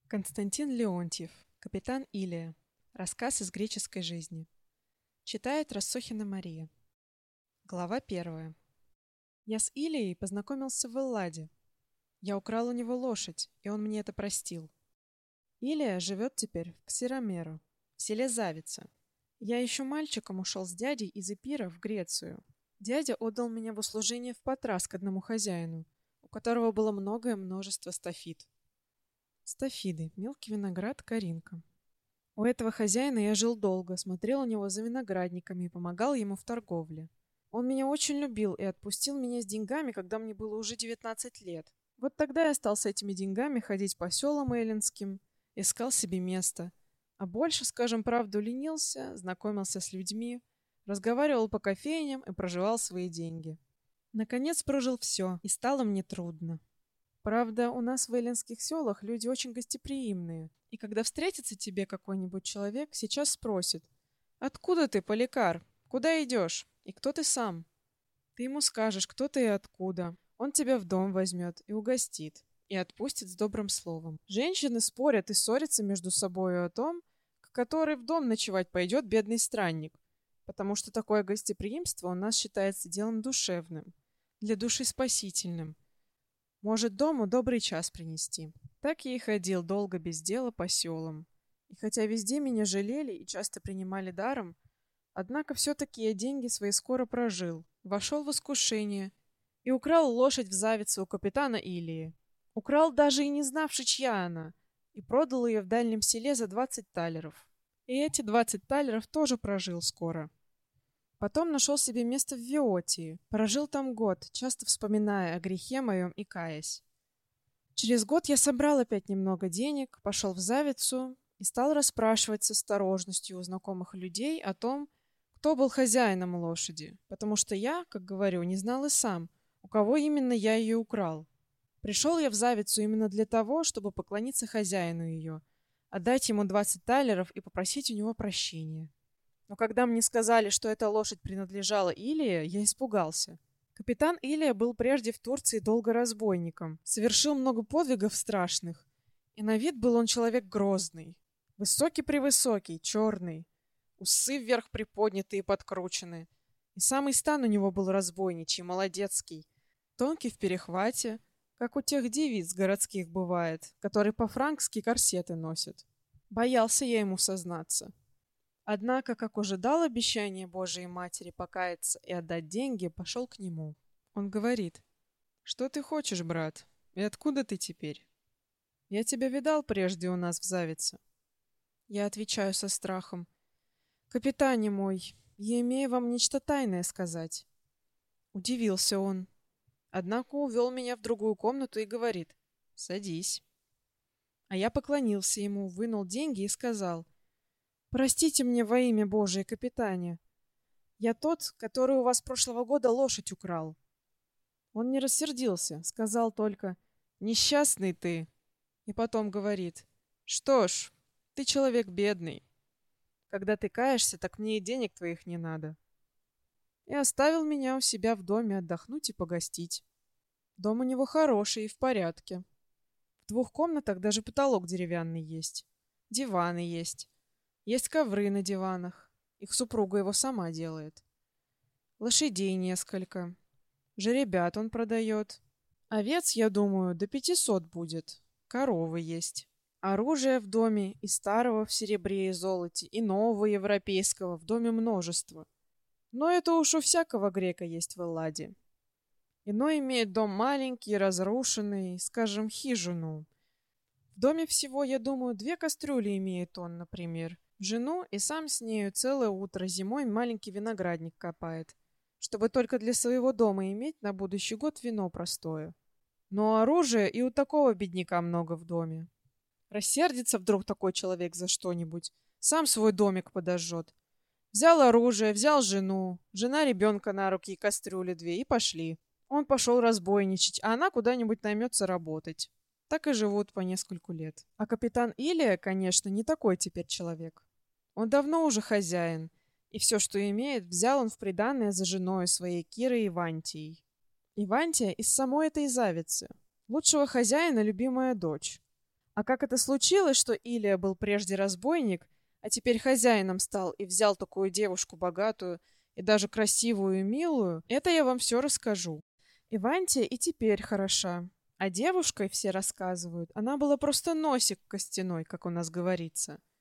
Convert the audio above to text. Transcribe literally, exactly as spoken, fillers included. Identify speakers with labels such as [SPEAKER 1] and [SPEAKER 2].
[SPEAKER 1] Константин Леонтьев. Капитан Илия. Рассказ из греческой жизни. Читает Рассохина Мария. Глава первая. Я с Илией познакомился в Элладе. Я украл у него лошадь, и он мне это простил. Илия живет теперь в Ксиромеро, в селе Завица. Я еще мальчиком ушел с дядей из Эпира в Грецию. Дядя отдал меня в услужение в Патрас к одному хозяину, у которого было многое множество стафид. Стафиды, мелкий виноград, коринка. У этого хозяина я жил долго, смотрел у него за виноградниками и помогал ему в торговле. Он меня очень любил и отпустил меня с деньгами, когда мне было уже девятнадцать лет. Вот тогда я стал с этими деньгами ходить по селам эллинским, искал себе место. А больше, скажем правду, ленился, знакомился с людьми, разговаривал по кофейням и проживал свои деньги. Наконец прожил все, и стало мне трудно. Правда, у нас в эллинских селах люди очень гостеприимные, и когда встретится тебе какой-нибудь человек, сейчас спросит: «Откуда ты, Поликар? Куда идешь? И кто ты сам?» Ты ему скажешь, кто ты и откуда. Он тебя в дом возьмет и угостит, и отпустит с добрым словом. Женщины спорят и ссорятся между собою о том, к которой в дом ночевать пойдет бедный странник, потому что такое гостеприимство у нас считается делом душевным, для души спасительным. Может дому добрый час принести. Так я и ходил долго без дела по селам. И хотя везде меня жалели и часто принимали даром, однако все-таки я деньги свои скоро прожил, вошел в искушение и украл лошадь в Завице у капитана Илии. Украл даже и не знавши, чья она, и продал ее в дальнем селе за двадцать талеров. И эти двадцать талеров тоже прожил скоро. Потом нашел себе место в Виотии, прожил там год, часто вспоминая о грехе моем и каясь. Через год я собрал опять немного денег, пошел в Завицу и стал расспрашивать с осторожностью у знакомых людей о том, кто был хозяином лошади, потому что я, как говорю, не знал и сам, у кого именно я ее украл. Пришел я в Завицу именно для того, чтобы поклониться хозяину ее, отдать ему двадцать талеров и попросить у него прощения. Но когда мне сказали, что эта лошадь принадлежала Илии, я испугался. Капитан Илия был прежде в Турции долго разбойником, совершил много подвигов страшных, и на вид был он человек грозный. Высокий-превысокий, черный, усы вверх приподнятые и подкручены, и самый стан у него был разбойничий, молодецкий, тонкий в перехвате, как у тех девиц городских бывает, которые по-франкски корсеты носят. Боялся я ему сознаться. Однако, как уже дал обещание Божией Матери покаяться и отдать деньги, пошел к нему. Он говорит: «Что ты хочешь, брат? И откуда ты теперь? Я тебя видал прежде у нас в Завице». Я отвечаю со страхом: «Капитане мой, я имею вам нечто тайное сказать». Удивился он, однако увел меня в другую комнату и говорит: «Садись». А я поклонился ему, вынул деньги и сказал: «Простите мне во имя Божие, капитане. Я тот, который у вас прошлого года лошадь украл». Он не рассердился, сказал только: «Несчастный ты». И потом говорит: «Что ж, ты человек бедный. Когда ты каешься, так мне и денег твоих не надо». И оставил меня у себя в доме отдохнуть и погостить. Дом у него хороший и в порядке. В двух комнатах даже потолок деревянный есть. Диваны есть. Есть ковры на диванах. Их супруга его сама делает. Лошадей несколько. Жеребят он продает. Овец, я думаю, до пятисот будет. Коровы есть. Оружия в доме и старого в серебре и золоте, и нового европейского в доме множество. Но это уж у всякого грека есть в Элладе. Иной имеет дом маленький, разрушенный, скажем, хижину. В доме всего, я думаю, две кастрюли имеет он, например. Жену и сам с нею целое утро зимой маленький виноградник копает, чтобы только для своего дома иметь на будущий год вино простое. Но оружия и у такого бедняка много в доме. Рассердится вдруг такой человек за что-нибудь, сам свой домик подожжет. Взял оружие, взял жену, жена ребенка на руки и кастрюли две, и пошли. Он пошел разбойничать, а она куда-нибудь наймется работать. Так и живут по нескольку лет. А капитан Илия, конечно, не такой теперь человек. Он давно уже хозяин, и все, что имеет, взял он в приданое за женой своей Кирой Ивантией. Ивантия из самой этой Завицы. Лучшего хозяина любимая дочь. А как это случилось, что Илия был прежде разбойник, а теперь хозяином стал и взял такую девушку богатую и даже красивую и милую, это я вам все расскажу. Ивантия и теперь хороша, а девушкой все рассказывают, она была просто носик костяной, как у нас говорится.